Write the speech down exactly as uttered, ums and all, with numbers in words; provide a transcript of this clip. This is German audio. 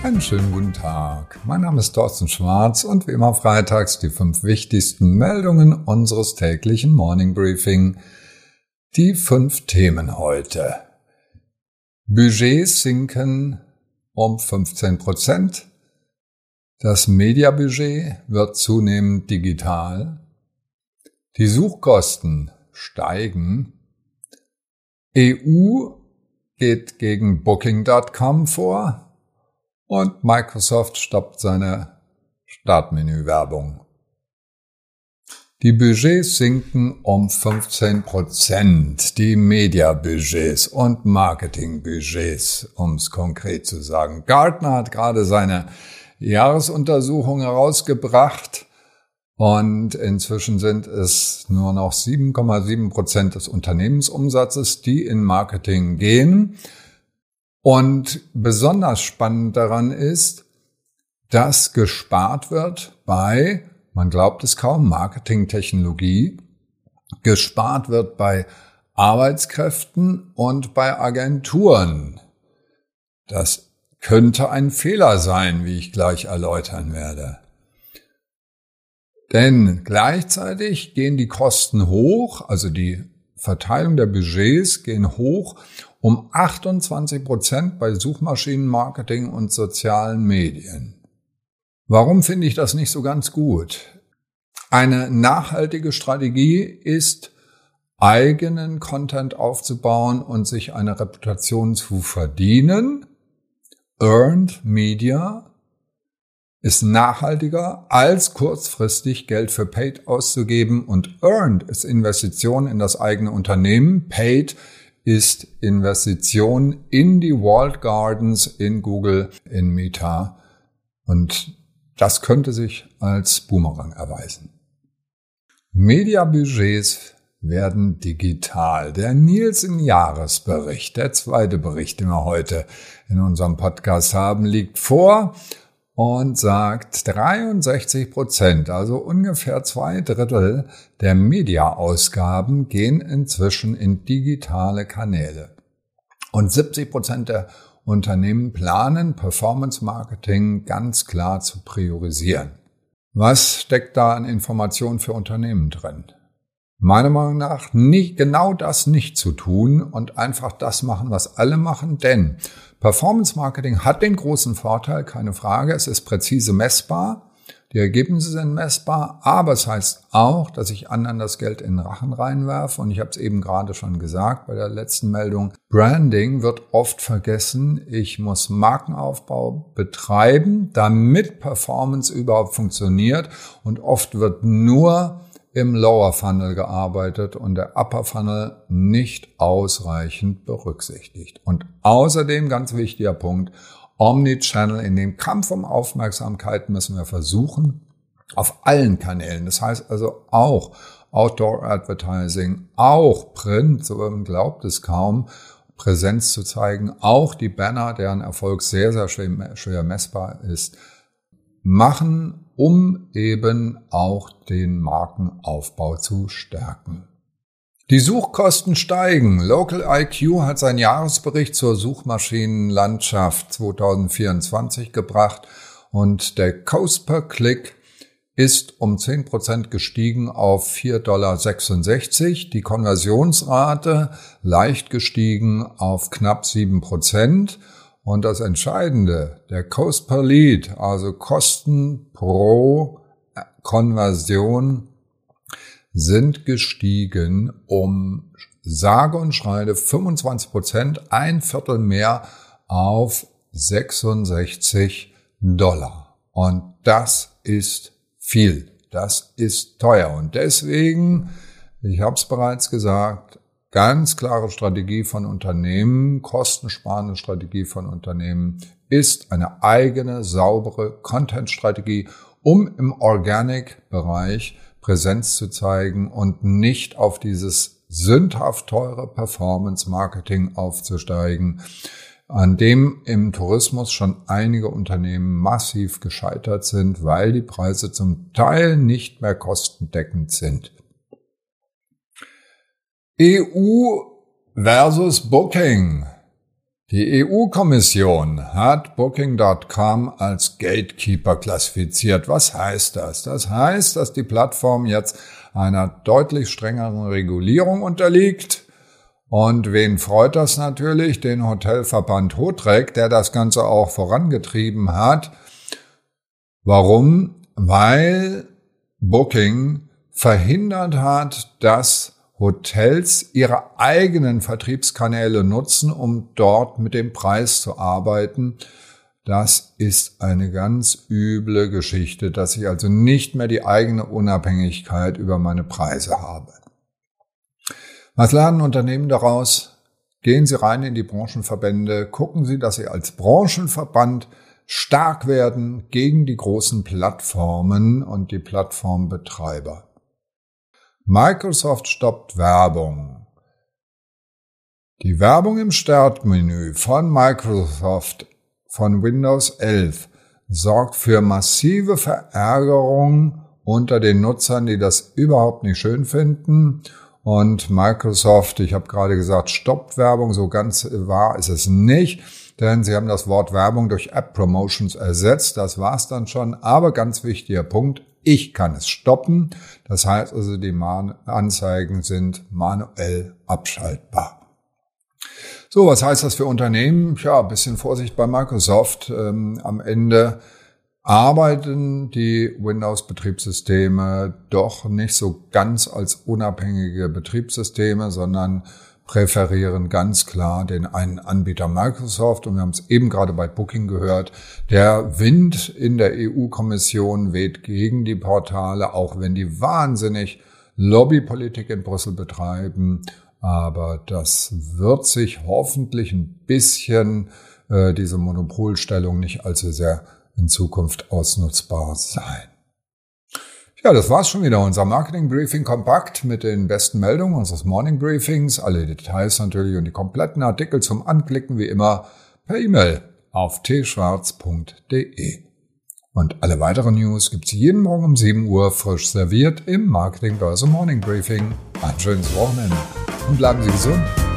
Einen schönen guten Tag. Mein Name ist Thorsten Schwarz und wie immer freitags die fünf wichtigsten Meldungen unseres täglichen Morning Briefing. Die fünf Themen heute. Budgets sinken um fünfzehn Prozent. Das Mediabudget wird zunehmend digital. Die Suchkosten steigen. E U geht gegen Booking Punkt com vor. Und Microsoft stoppt seine Startmenü-Werbung. Die Budgets sinken um fünfzehn Prozent, die Media-Budgets und Marketing-Budgets, um es konkret zu sagen. Gartner hat gerade seine Jahresuntersuchung herausgebracht und inzwischen sind es nur noch sieben Komma sieben Prozent des Unternehmensumsatzes, die in Marketing gehen. Und besonders spannend daran ist, dass gespart wird bei, man glaubt es kaum, Marketingtechnologie, gespart wird bei Arbeitskräften und bei Agenturen. Das könnte ein Fehler sein, wie ich gleich erläutern werde. Denn gleichzeitig gehen die Kosten hoch, also die Verteilung der Budgets gehen hoch um achtundzwanzig Prozent bei Suchmaschinenmarketing und sozialen Medien. Warum finde ich das nicht so ganz gut? Eine nachhaltige Strategie ist, eigenen Content aufzubauen und sich eine Reputation zu verdienen. Earned Media ist nachhaltiger, als kurzfristig Geld für Paid auszugeben, und Earned ist Investition in das eigene Unternehmen. Paid ist Investition in die Walled Gardens, in Google, in Meta, und das könnte sich als Boomerang erweisen. Mediabudgets werden digital. Der Nielsen-Jahresbericht, der zweite Bericht, den wir heute in unserem Podcast haben, liegt vor und sagt, dreiundsechzig Prozent, also ungefähr zwei Drittel der Mediaausgaben gehen inzwischen in digitale Kanäle. Und siebzig Prozent der Unternehmen planen, Performance Marketing ganz klar zu priorisieren. Was steckt da an Informationen für Unternehmen drin? Meiner Meinung nach nicht, genau das nicht zu tun und einfach das machen, was alle machen, denn Performance Marketing hat den großen Vorteil, keine Frage, es ist präzise messbar, die Ergebnisse sind messbar, aber es heißt auch, dass ich anderen das Geld in den Rachen reinwerfe, und ich habe es eben gerade schon gesagt bei der letzten Meldung, Branding wird oft vergessen. Ich muss Markenaufbau betreiben, damit Performance überhaupt funktioniert, und oft wird nur im Lower Funnel gearbeitet und der Upper Funnel nicht ausreichend berücksichtigt. Und außerdem, ganz wichtiger Punkt, Omnichannel. In dem Kampf um Aufmerksamkeit müssen wir versuchen, auf allen Kanälen, das heißt also auch Outdoor Advertising, auch Print, so man glaubt es kaum, Präsenz zu zeigen, auch die Banner, deren Erfolg sehr, sehr schwer, schwer messbar ist, machen, um eben auch den Markenaufbau zu stärken. Die Suchkosten steigen. Local I Q hat seinen Jahresbericht zur Suchmaschinenlandschaft zwanzig vierundzwanzig gebracht und der Cost per Click ist um zehn Prozent gestiegen auf vier Komma sechsundsechzig Dollar. Die Konversionsrate leicht gestiegen auf knapp sieben Prozent. Und das Entscheidende, der Cost per Lead, also Kosten pro Konversion, sind gestiegen um sage und schreibe fünfundzwanzig Prozent, ein Viertel mehr auf sechsundsechzig Dollar. Und das ist viel, das ist teuer. Und deswegen, ich habe es bereits gesagt, ganz klare Strategie von Unternehmen, kostensparende Strategie von Unternehmen ist eine eigene, saubere Content-Strategie, um im Organic-Bereich Präsenz zu zeigen und nicht auf dieses sündhaft teure Performance-Marketing aufzusteigen, an dem im Tourismus schon einige Unternehmen massiv gescheitert sind, weil die Preise zum Teil nicht mehr kostendeckend sind. E U versus Booking. Die E U-Kommission hat Booking Punkt com als Gatekeeper klassifiziert. Was heißt das? Das heißt, dass die Plattform jetzt einer deutlich strengeren Regulierung unterliegt. Und wen freut das natürlich? Den Hotelverband Hotrec, der das Ganze auch vorangetrieben hat. Warum? Weil Booking verhindert hat, dass Hotels ihre eigenen Vertriebskanäle nutzen, um dort mit dem Preis zu arbeiten. Das ist eine ganz üble Geschichte, dass ich also nicht mehr die eigene Unabhängigkeit über meine Preise habe. Was lernen Unternehmen daraus? Gehen Sie rein in die Branchenverbände, gucken Sie, dass Sie als Branchenverband stark werden gegen die großen Plattformen und die Plattformbetreiber. Microsoft stoppt Werbung. Die Werbung im Startmenü von Microsoft von Windows elf sorgt für massive Verärgerung unter den Nutzern, die das überhaupt nicht schön finden. Und Microsoft, ich habe gerade gesagt, stoppt Werbung, so ganz wahr ist es nicht, denn sie haben das Wort Werbung durch App Promotions ersetzt, das war's dann schon. Aber ganz wichtiger Punkt, ich kann es stoppen. Das heißt also, die Anzeigen sind manuell abschaltbar. So, was heißt das für Unternehmen? Ja, ein bisschen Vorsicht bei Microsoft. Ähm, am Ende arbeiten die Windows-Betriebssysteme doch nicht so ganz als unabhängige Betriebssysteme, sondern präferieren ganz klar den einen Anbieter Microsoft. Und wir haben es eben gerade bei Booking gehört, der Wind in der E U-Kommission weht gegen die Portale, auch wenn die wahnsinnig Lobbypolitik in Brüssel betreiben. Aber das wird sich hoffentlich ein bisschen, äh, diese Monopolstellung nicht allzu sehr in Zukunft ausnutzbar sein. Ja, das war's schon wieder, unser Marketing-Briefing kompakt mit den besten Meldungen unseres Morning-Briefings. Alle Details natürlich und die kompletten Artikel zum Anklicken wie immer per E-Mail auf t schwarz punkt de. Und alle weiteren News gibt's jeden Morgen um sieben Uhr frisch serviert im Marketing Börse Morning Briefing. Ein schönes Wochenende und bleiben Sie gesund.